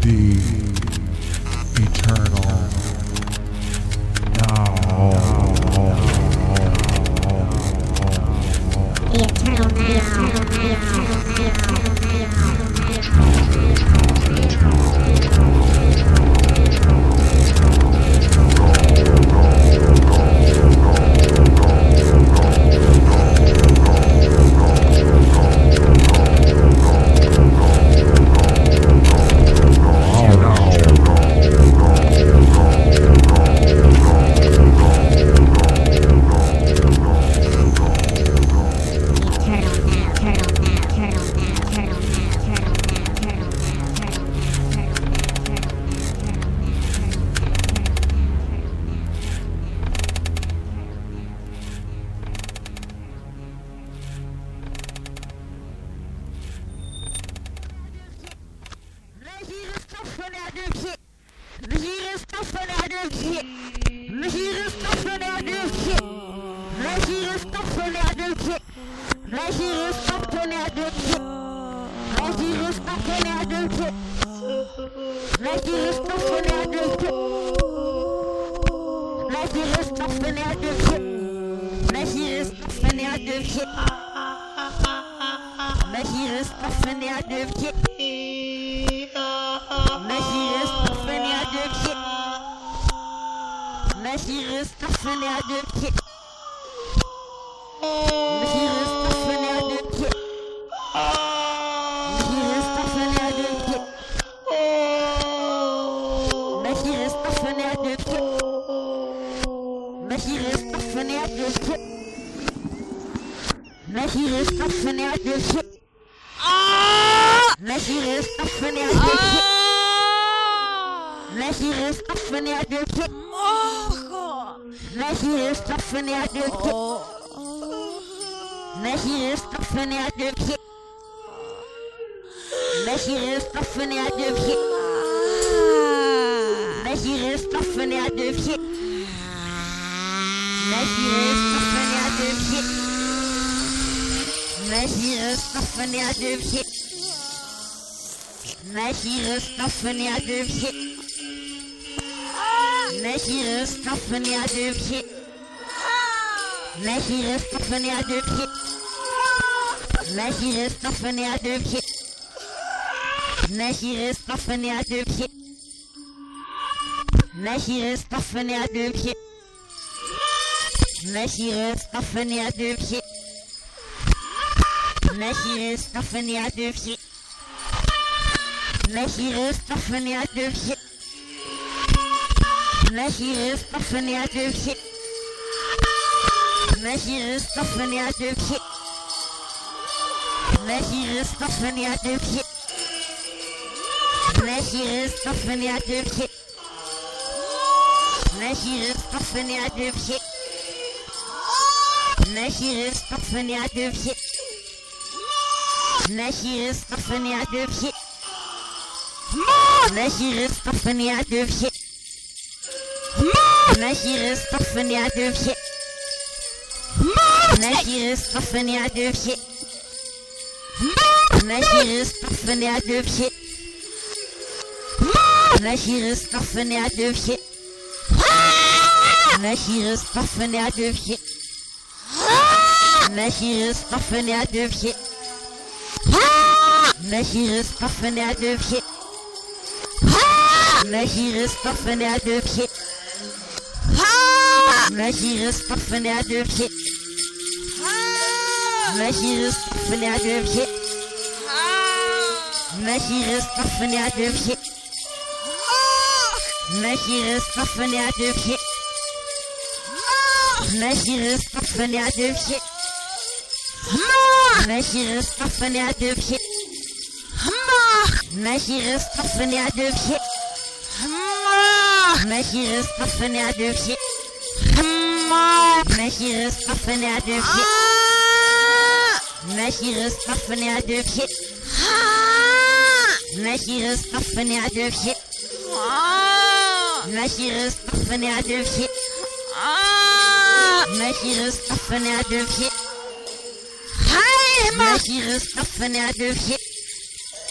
the eternal now. The eternal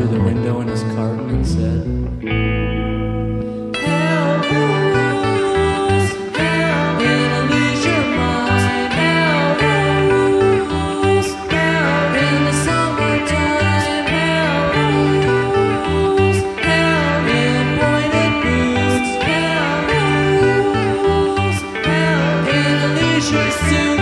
through the window in his carton and said, help us, help, it'll lose your mind, help us, help, in the summertime, help us, help, in pointed boots, help us, help, in a leisure suit.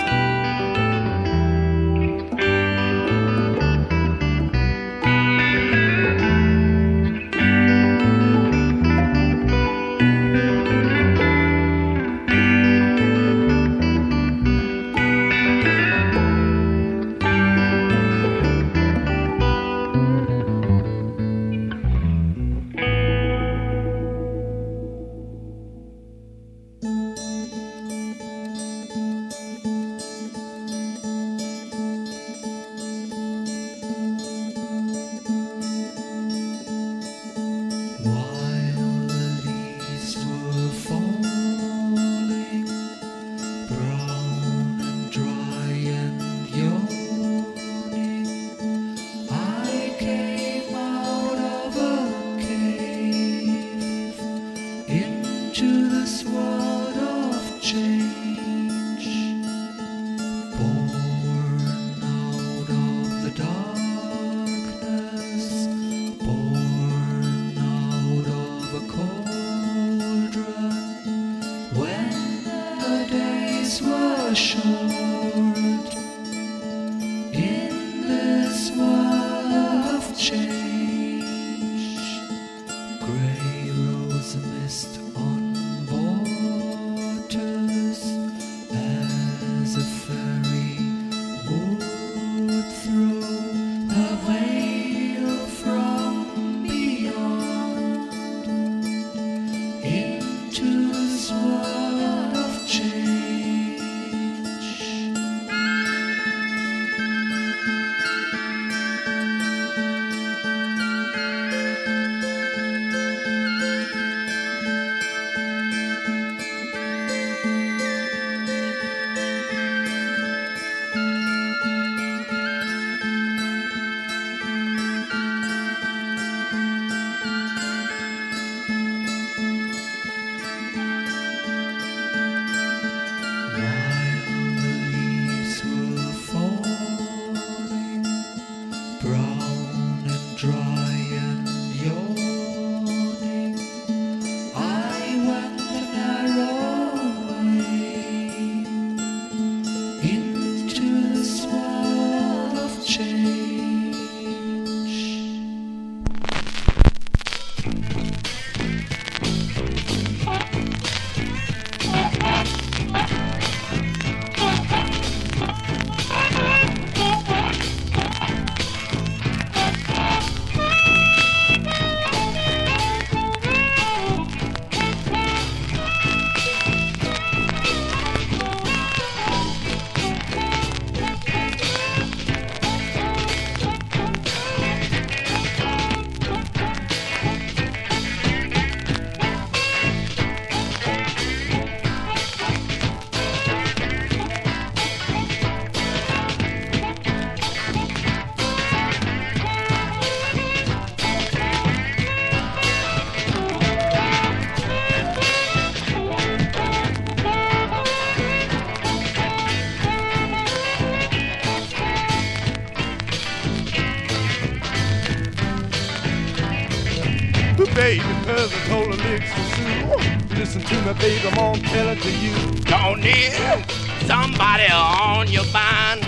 Baby, cause I told her licks to Sue. Listen to me, baby, I'm gonna tell it to you. Don't need somebody on your mind.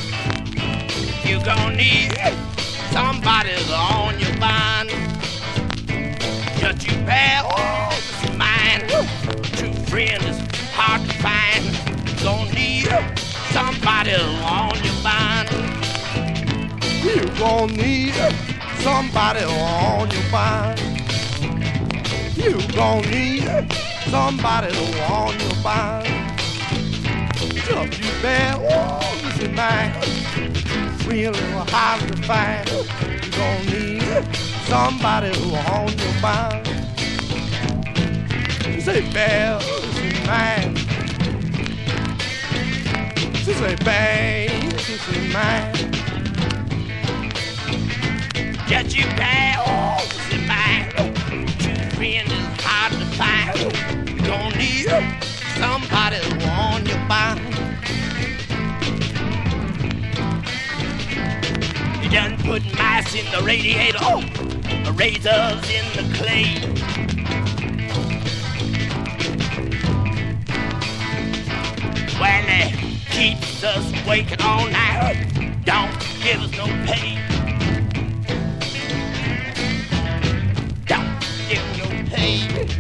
You gon' need somebody on your mind. Just you bear in mind. True friend is hard to find. You gon' need somebody on your mind. You gon' need somebody on your mind. You gon' need somebody on your mind. Just you bear this in mind. Really hard to find. You gon' need somebody on your mind. She say bear this in mind. She say bear this in mind. Just you pass it by. True friend is hard to find. You gonna need somebody who on your mind. You done put mice in the radiator, razors in the clay. Well, it keeps us waking all night. Don't give us no pay. Don't give us no pay.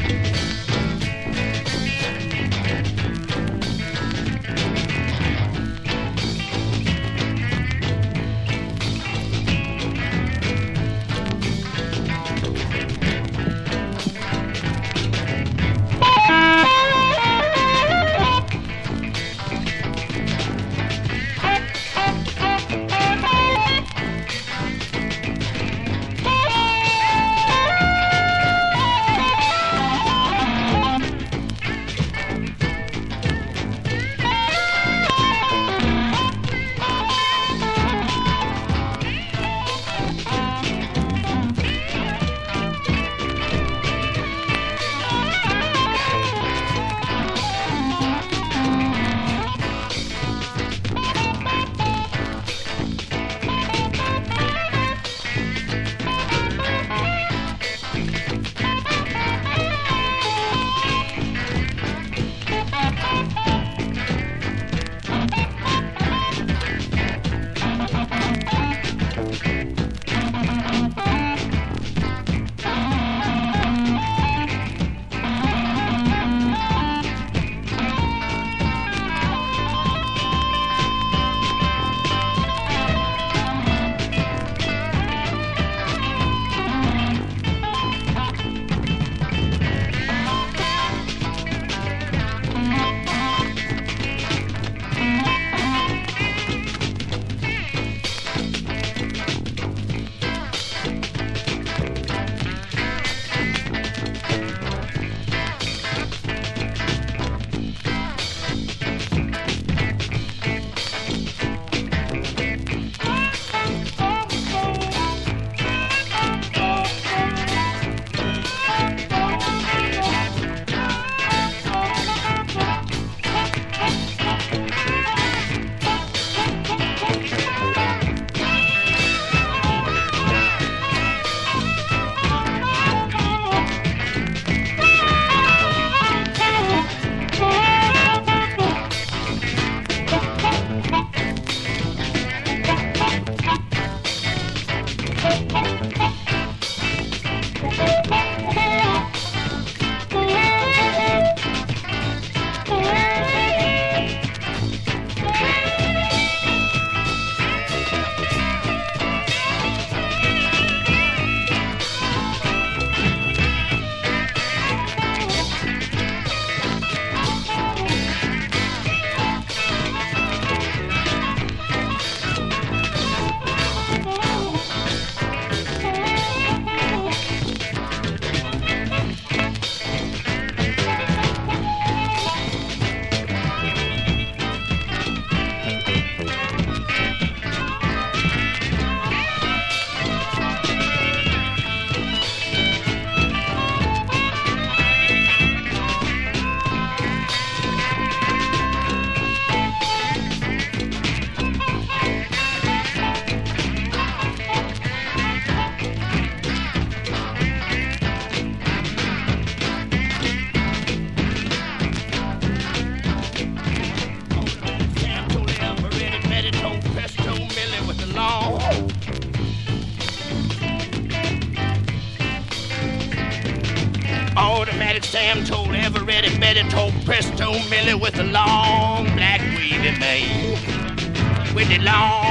Automatic Sam told Eveready Betty told Presto Millie with the long black wavy mane. With the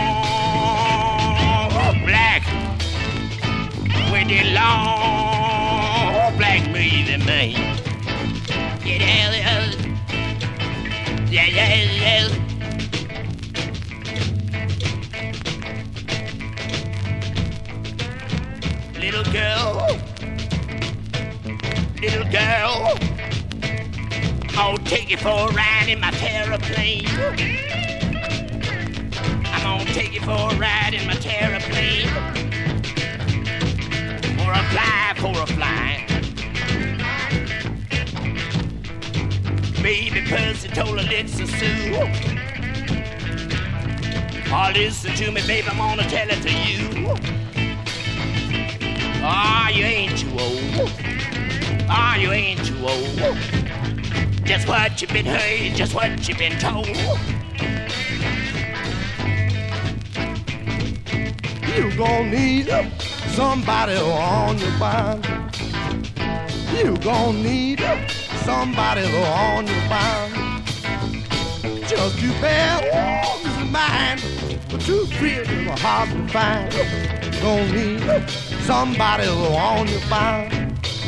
long black, with the long black wavy mane. Yeah, yeah, yeah, yeah. Little girl, I'll take you for a ride in my terraplane. I'm gonna take you for a ride in my terraplane. fly for a fly. Baby Percy told Alexa Sue, oh, listen to me, baby, I'm gonna tell it to you. Ah, you ain't too old. Ah, you ain't too old. Just what you've been heard, just what you've been told. You gon' need somebody on your mind. You gon' need somebody on your mind. Just to bear all in mind, but too pretty or hard to find. You gon' need somebody on your mind.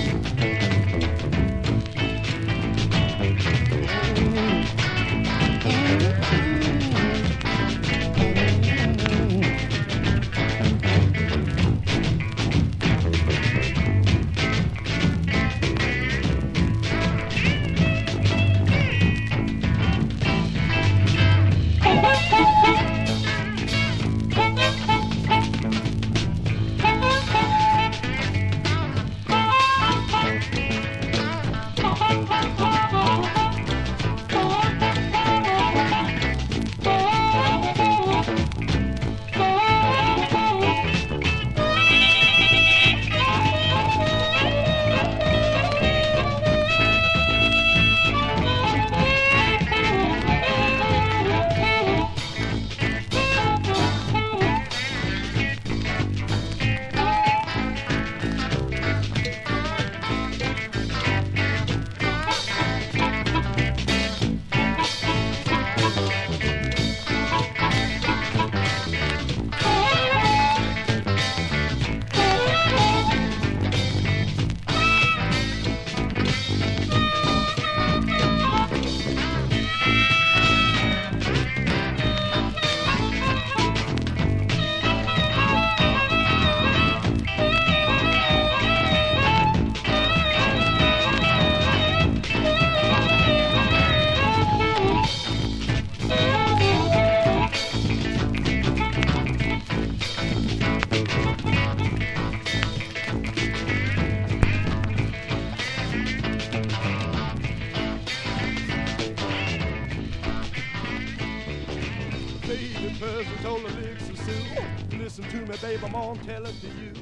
Listen to me, babe, I'm gonna tell it to you.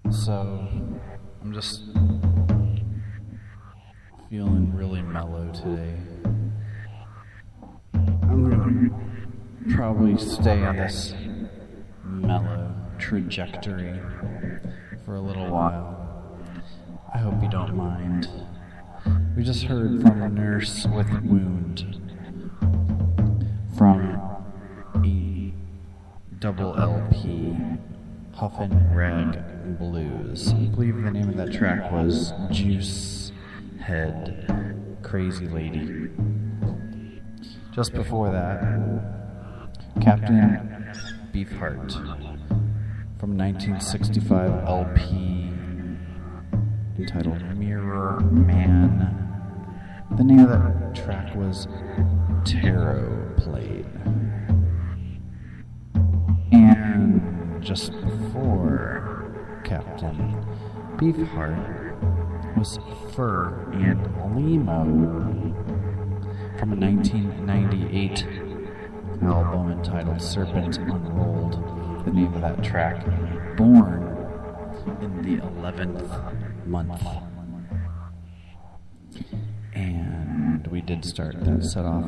So, I'm just feeling really mellow today. I'm gonna probably stay on this mellow trajectory for a little while. I hope you don't mind. We just heard from a Nurse with Wound from a double LP, Huffin' Rag Blues. I believe the name of that track was Juice Head Crazy Lady. Just before that, Captain Beefheart from 1965 LP entitled Mirror Man. The name of that track was Tarot Played. And just before Captain Beefheart was Fur and Limo from a 1998 album entitled Serpent Unrolled. The name of that track, Born in the 11th Month. And we did start that set off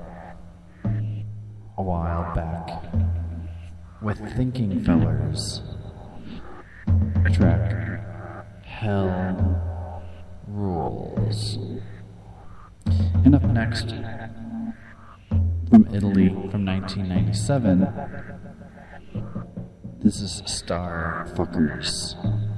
a while back with Thinking Fellers, a track, Hell Rules. And up next, from Italy from 1997, this is Star Fuckers.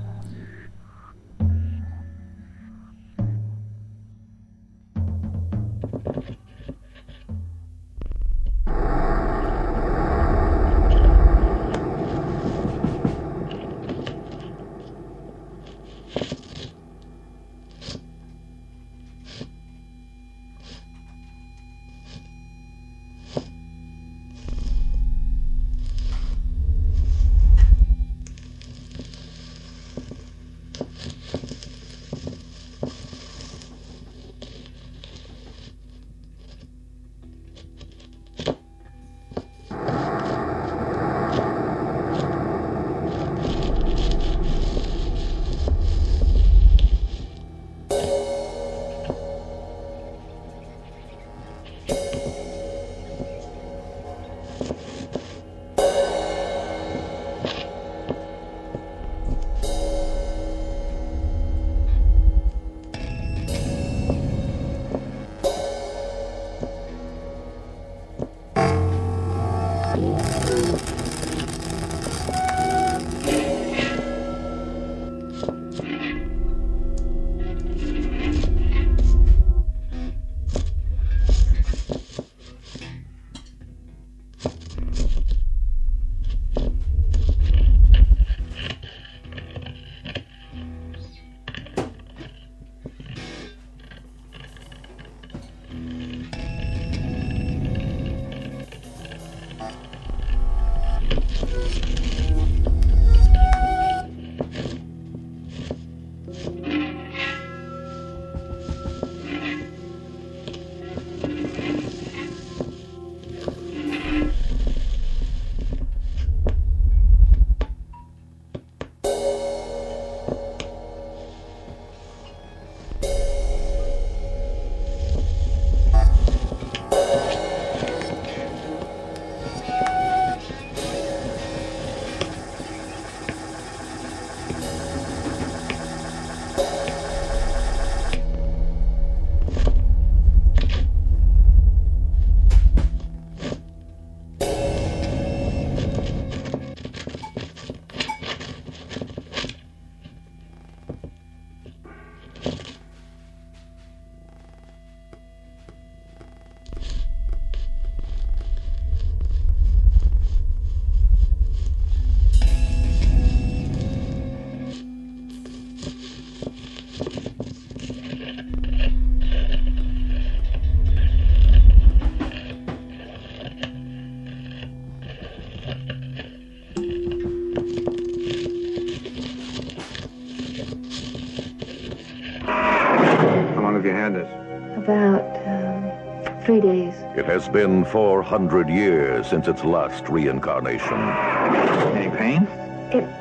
About 3 days. It has been 400 years since its last reincarnation. Any pain? It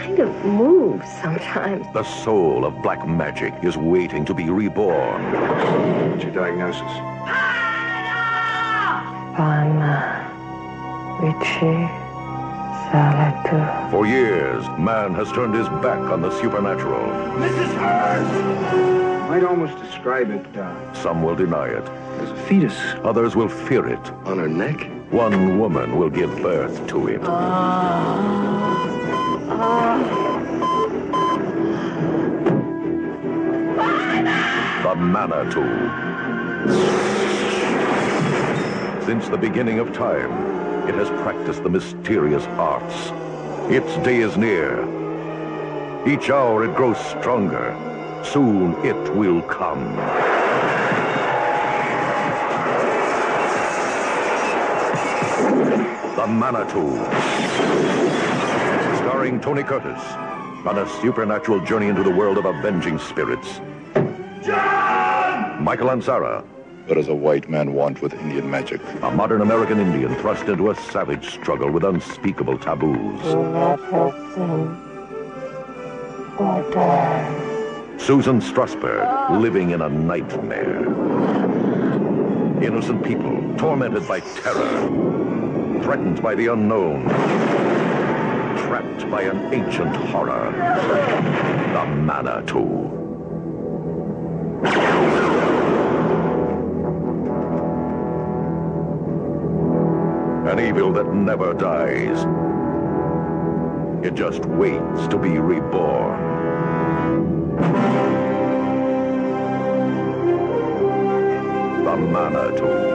kind of moves sometimes. The soul of black magic is waiting to be reborn. What's your diagnosis? Pana Vici Salatu. For years, man has turned his back on the supernatural. Mrs. Hurst! Might almost describe it Some will deny it. as a fetus. Others will fear it. On her neck? One woman will give birth to it. The Manitou. Since the beginning of time, it has practiced the mysterious arts. Its day is near. Each hour it grows stronger. Soon it will come. The Manitou. Starring Tony Curtis on a supernatural journey into the world of avenging spirits. John! Michael Ansara. What does a white man want with Indian magic? A modern American Indian thrust into a savage struggle with unspeakable taboos. Susan Strasberg, living in a nightmare. Innocent people, tormented by terror. Threatened by the unknown. Trapped by an ancient horror. The Manitou. An evil that never dies. It just waits to be reborn. The Manitou.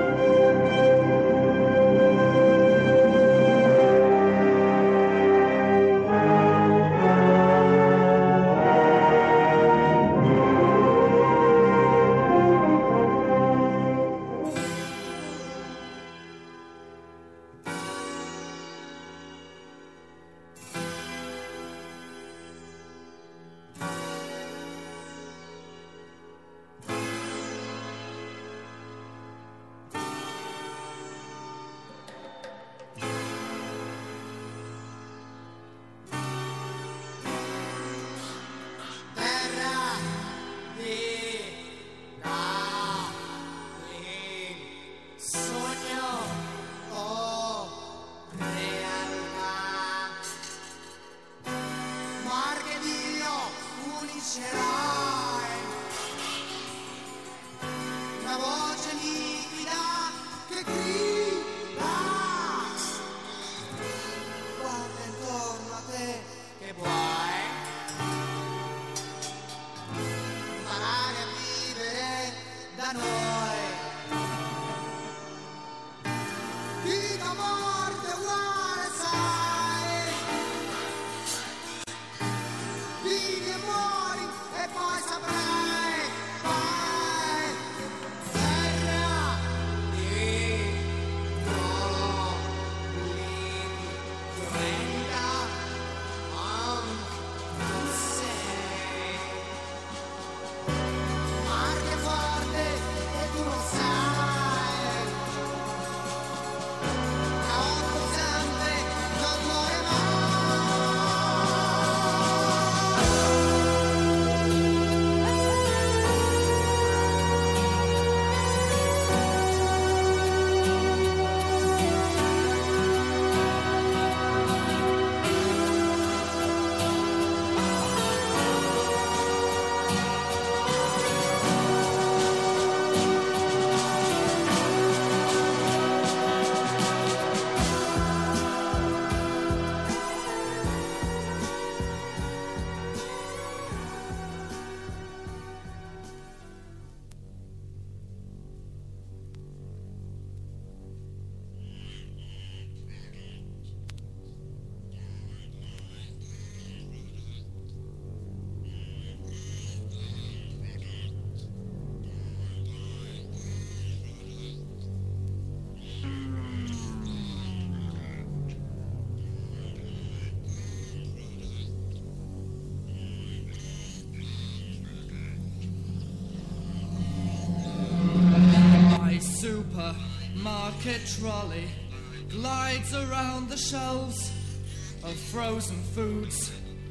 Supermarket trolley glides around the shelves of frozen foods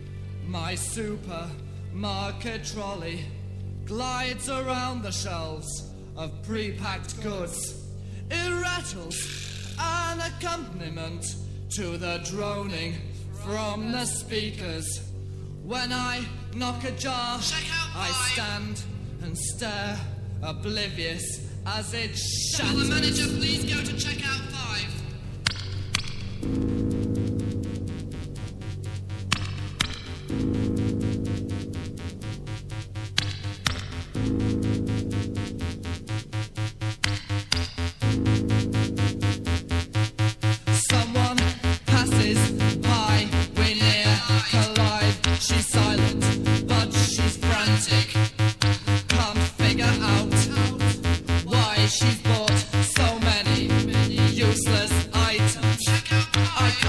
My supermarket trolley glides around the shelves of pre-packed goods. It rattles an accompaniment to the droning from the speakers. When I knock ajar, I stand and stare, oblivious as it shatters. Will the manager please go to checkout 5? Someone passes by, we near collide. She's silent, but she's frantic. Can't figure out why she's bought so many useless items. I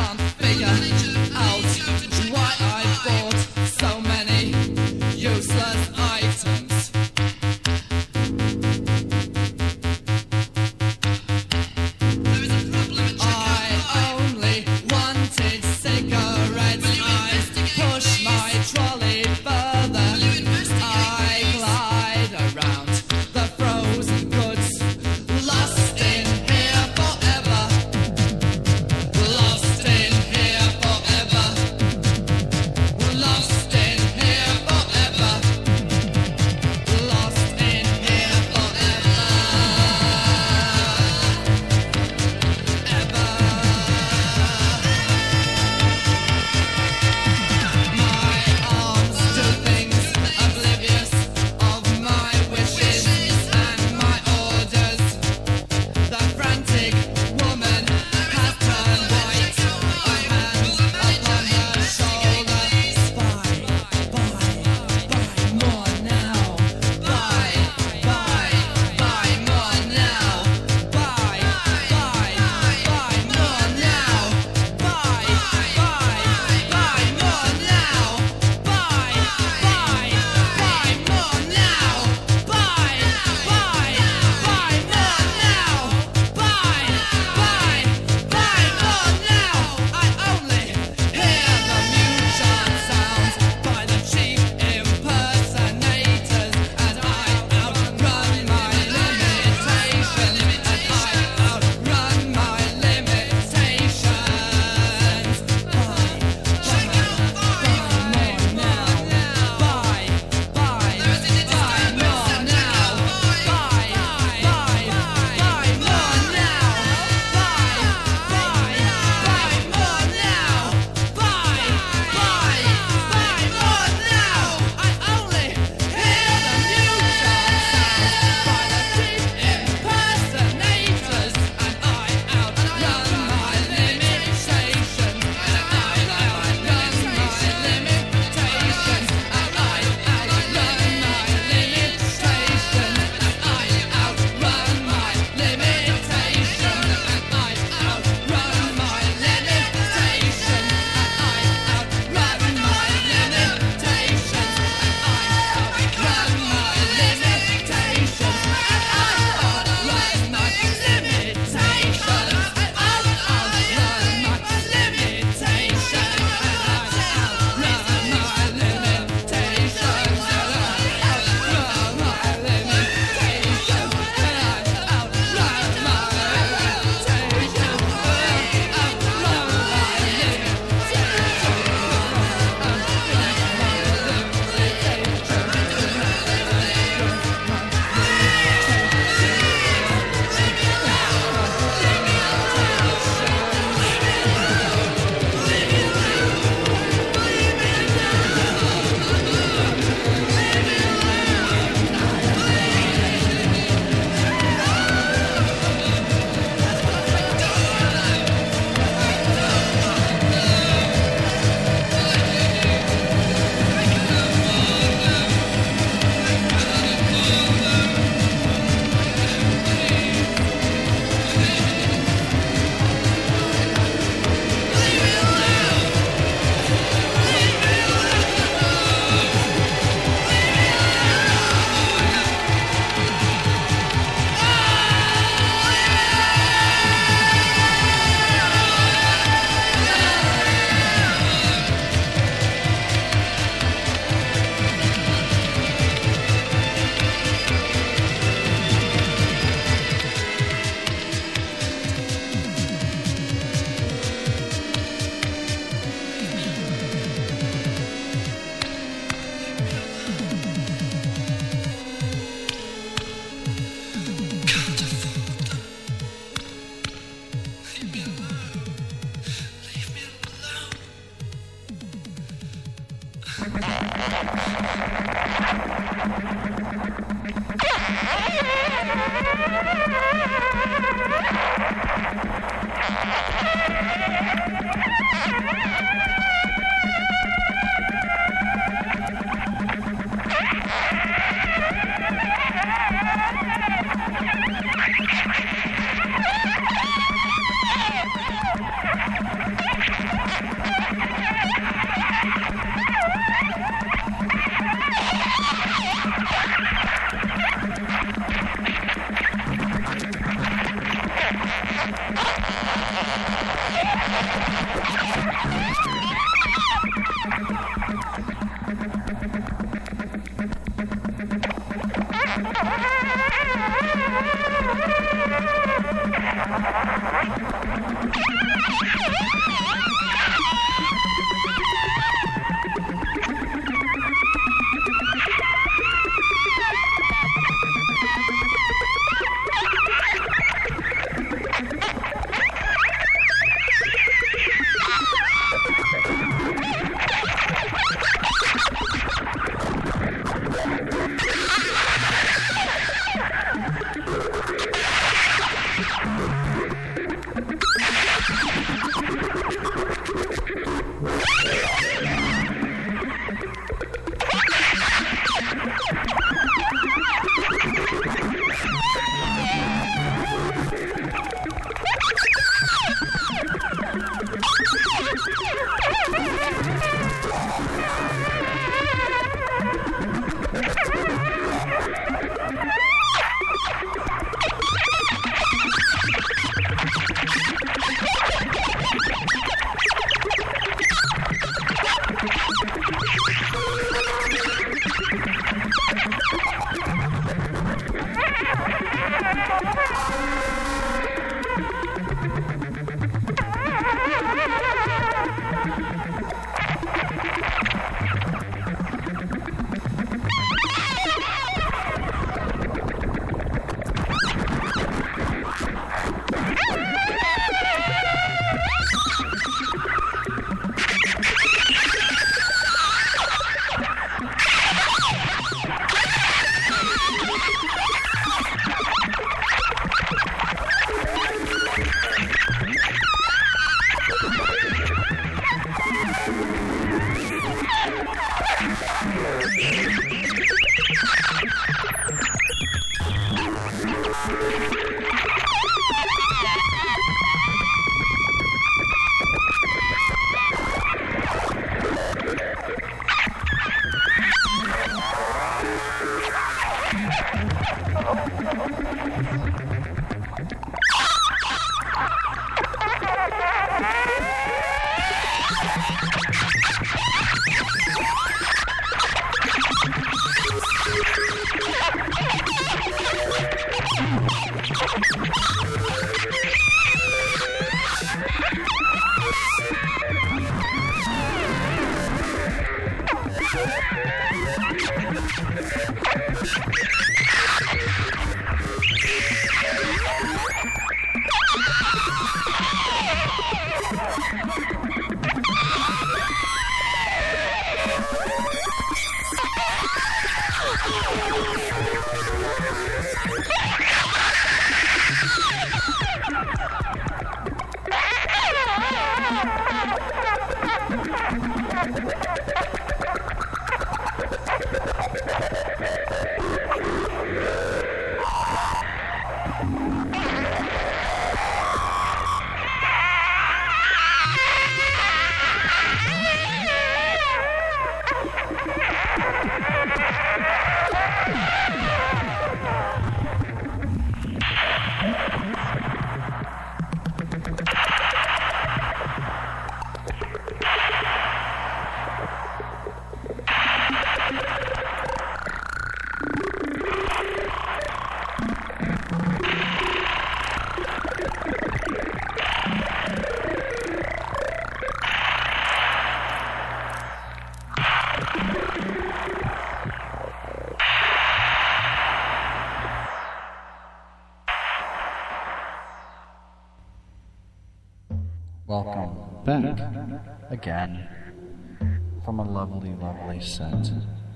Welcome back again from a lovely, lovely set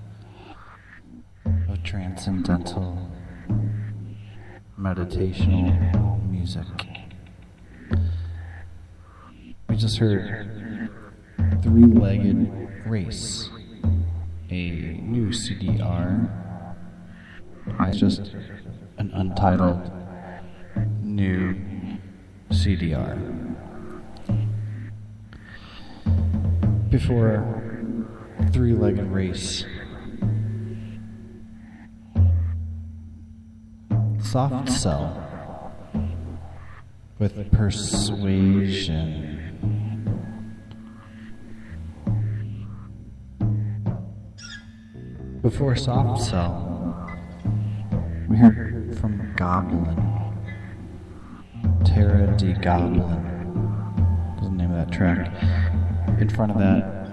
of transcendental meditational music. We just heard Three-Legged Race, a new CDR. It's just an untitled new CDR. Before Three-Legged Race, Soft Cell with Persuasion. Before Soft Cell, we heard from Goblin, Terra de Goblin, was the name of that track. In front of that,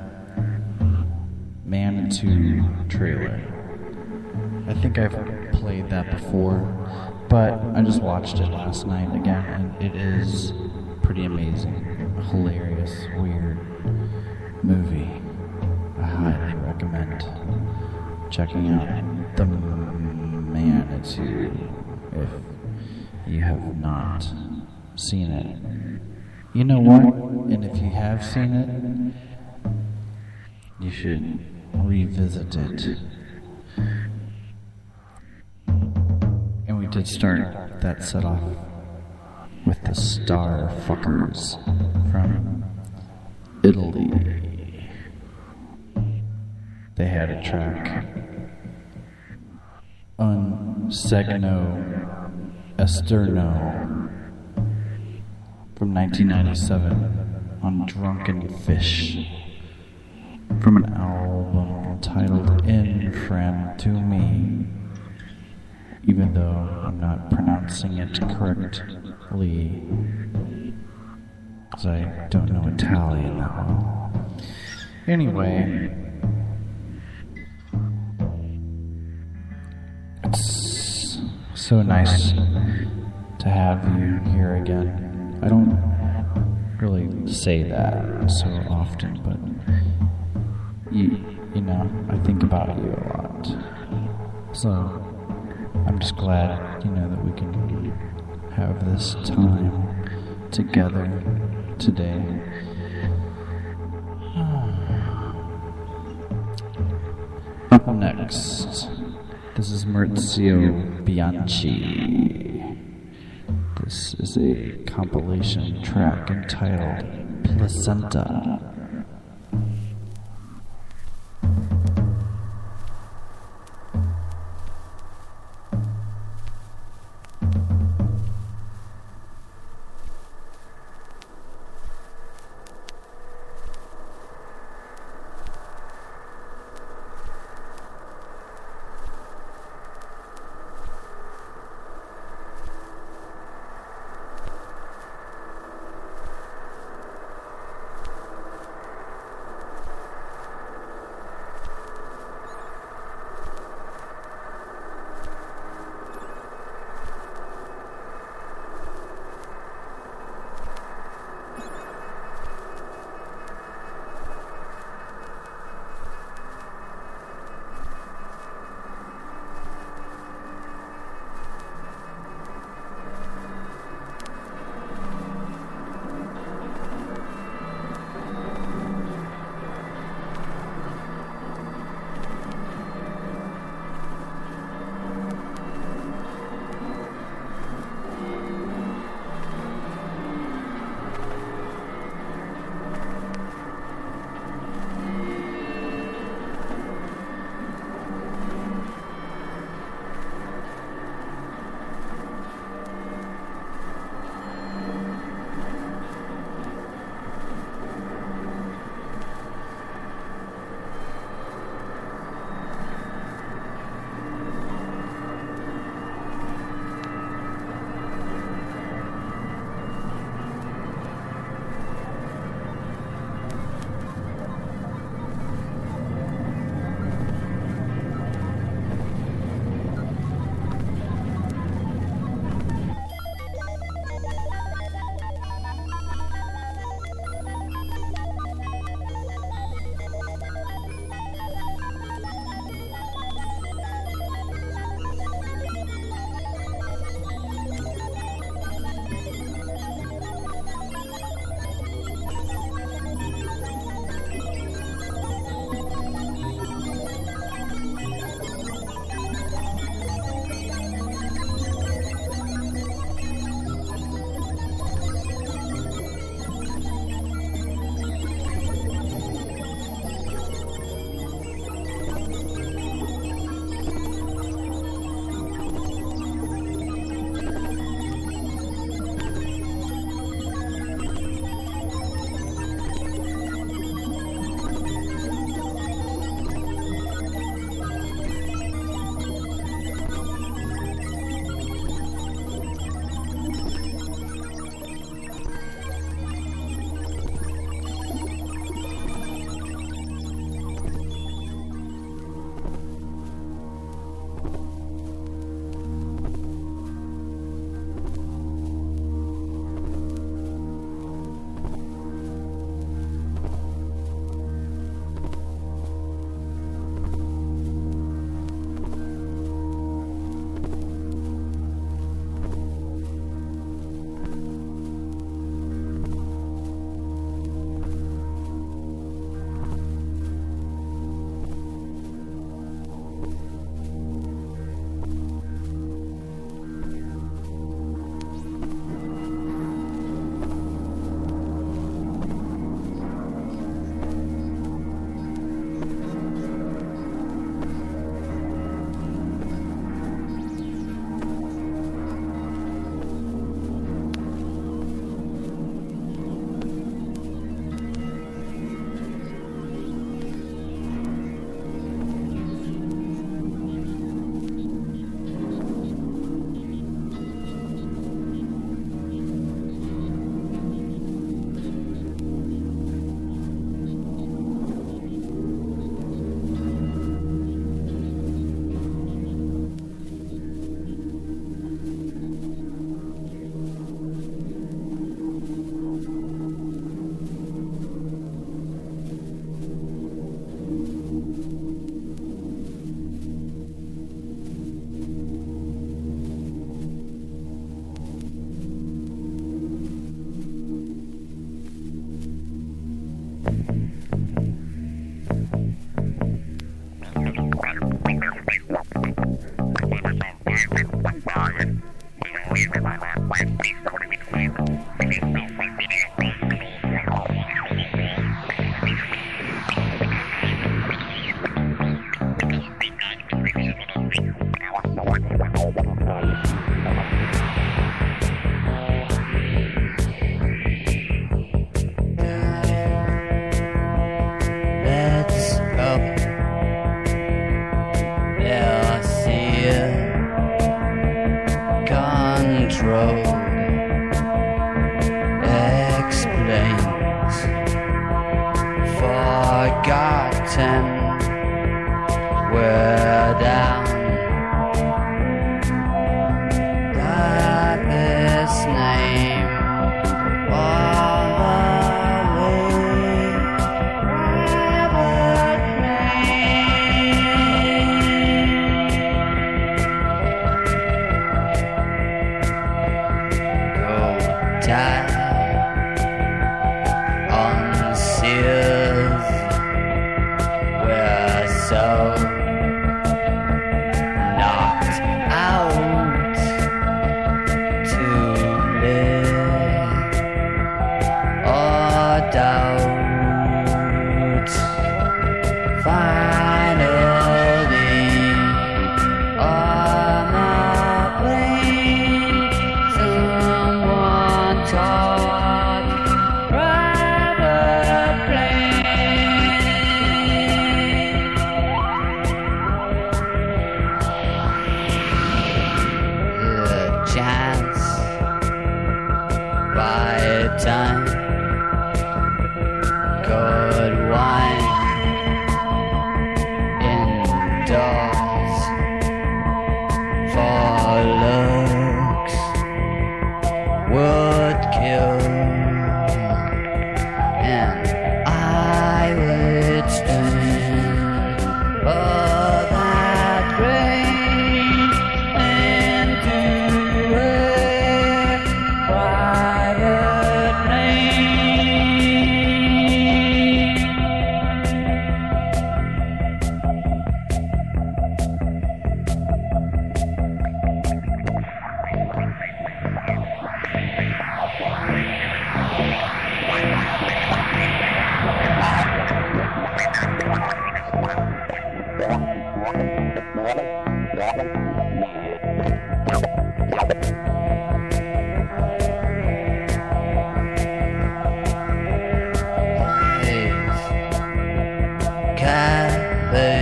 Manitou trailer. I think I've played that before, but I just watched it last night again, and it is pretty amazing. A hilarious, weird movie. I highly recommend checking out the Manitou if you have not seen it. You know what? And if you have seen it, you should revisit it. And we did start that set off with the Starfuckers from Italy. They had a track, Un Segno Esterno, from 1997 on Drunken Fish, from an album titled In to Me, even though I'm not pronouncing it correctly, because I don't know Italian that well. Anyway, it's so nice to have you here again. I don't really say that so often, but you know, I think about you a lot. So I'm just glad, you know, that we can have this time together today. Up next, this is Maurizio Bianchi. This is a compilation track entitled Placenta. lanes, forgotten, we're down. That this name all the way, private name. Go die on Sears, we're so knocked out to live or doubt. Finally, on a plane, someone taught private plane. The chance by time good wine indoors for looks would kill, and I would stand for that grain into a private plane. Hayes Cafe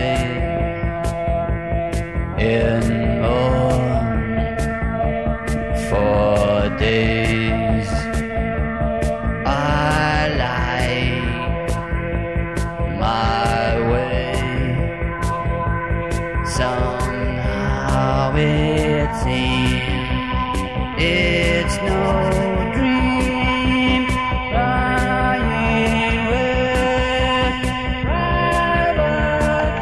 in Mourne for days. I like my way. Somehow it seems it's no dream. Flying with private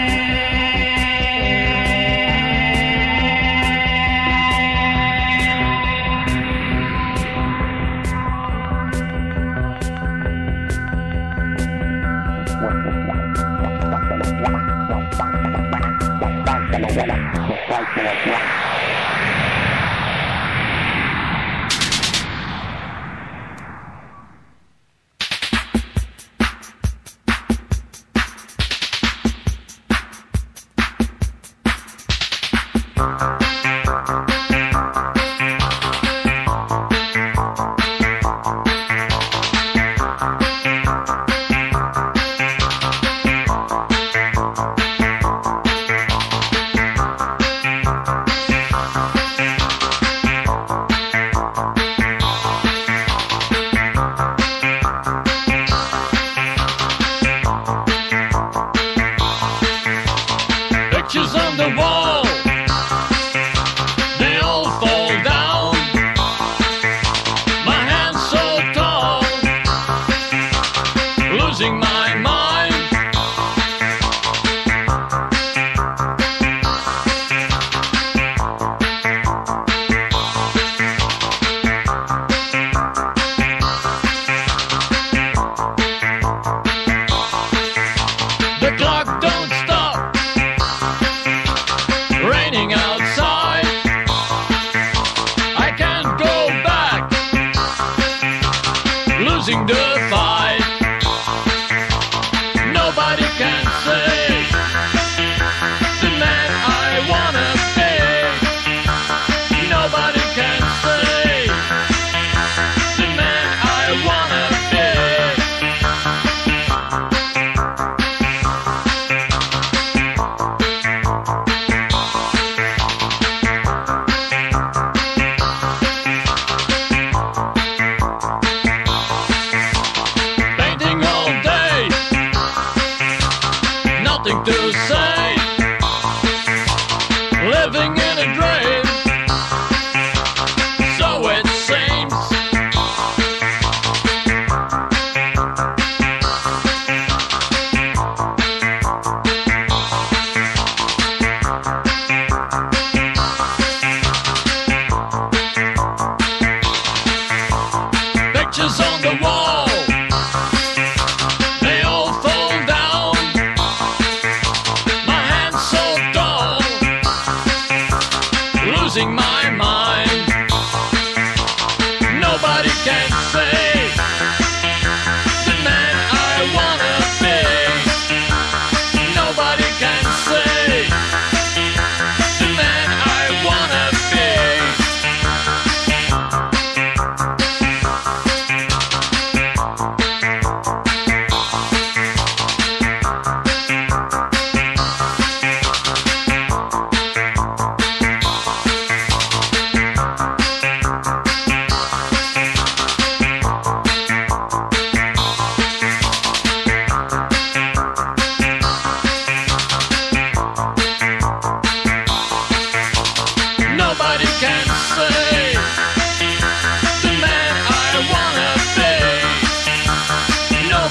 Pictures on the wall, they all fall down. My hands so tall, losing my mind. The clock don't stop raining outside. I can't go back, losing the fight. Nobody can say the man I wanna be. Nobody can say the man I wanna be. Nobody can say the man I wanna be. No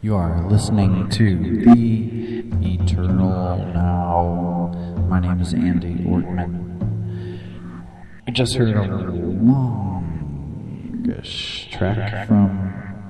You are listening to The Eternal Now. My name is Andy Ortman. We just heard a longish track from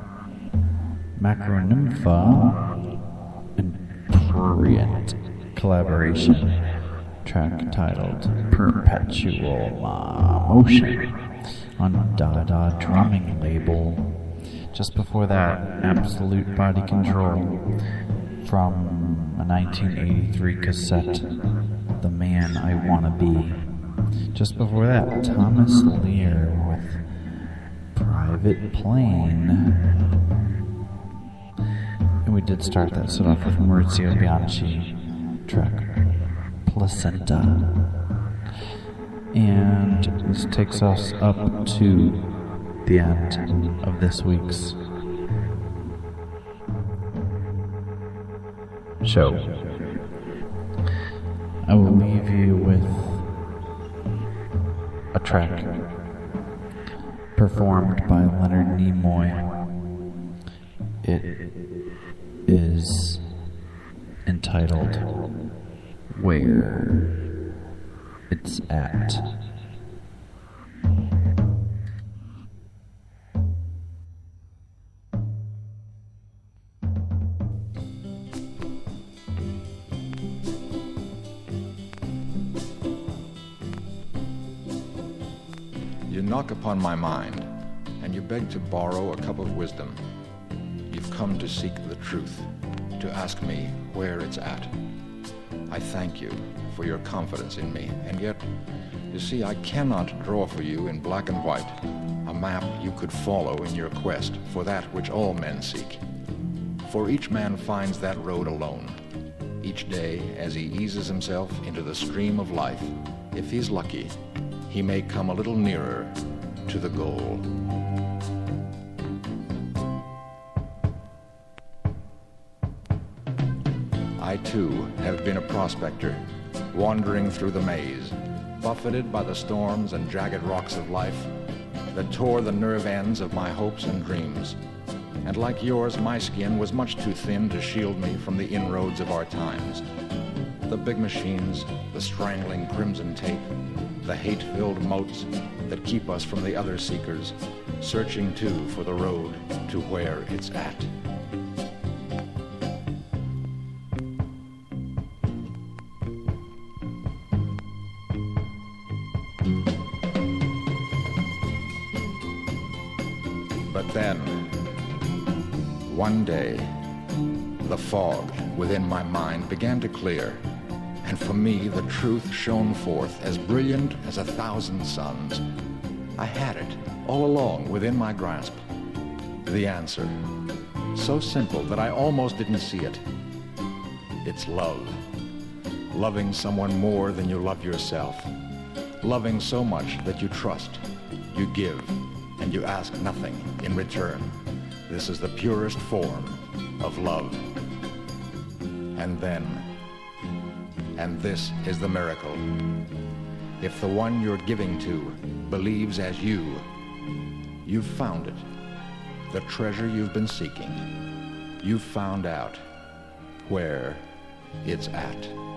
Macronympha and Prurient collaboration, track titled Perpetual Motion on Dada Drumming label. Just before that, Absolute Body Control from a 1983 cassette, The Man I Wanna Be. Just before that, Thomas Lear with Private Plane. And we did start that set off with Maurizio Bianchi, track Placenta. And this takes us up to the end of this week's show. I will leave you with a track performed by Leonard Nimoy. It is entitled Where It's At. You knock upon my mind, and you beg to borrow a cup of wisdom. You've come to seek the truth, to ask me where it's at. I thank you for your confidence in me, and yet, you see, I cannot draw for you in black and white a map you could follow in your quest for that which all men seek. For each man finds that road alone. Each day, as he eases himself into the stream of life, if he's lucky, he may come a little nearer to the goal. I too have been a prospector, wandering through the maze, buffeted by the storms and jagged rocks of life that tore the nerve ends of my hopes and dreams. And like yours, my skin was much too thin to shield me from the inroads of our times. The big machines, the strangling crimson tape, the hate-filled moats that keep us from the other seekers, searching too for the road to where it's at. But then, one day, the fog within my mind began to clear, and for me the truth shone forth as brilliant as 1,000 suns. I had it all along within my grasp. The answer, so simple that I almost didn't see it. It's love. Loving someone more than you love yourself. Loving so much that you trust, you give, and you ask nothing in return. This is the purest form of love. And then, and this is the miracle. If the one you're giving to believes as you, you've found it. The treasure you've been seeking. You've found out where it's at.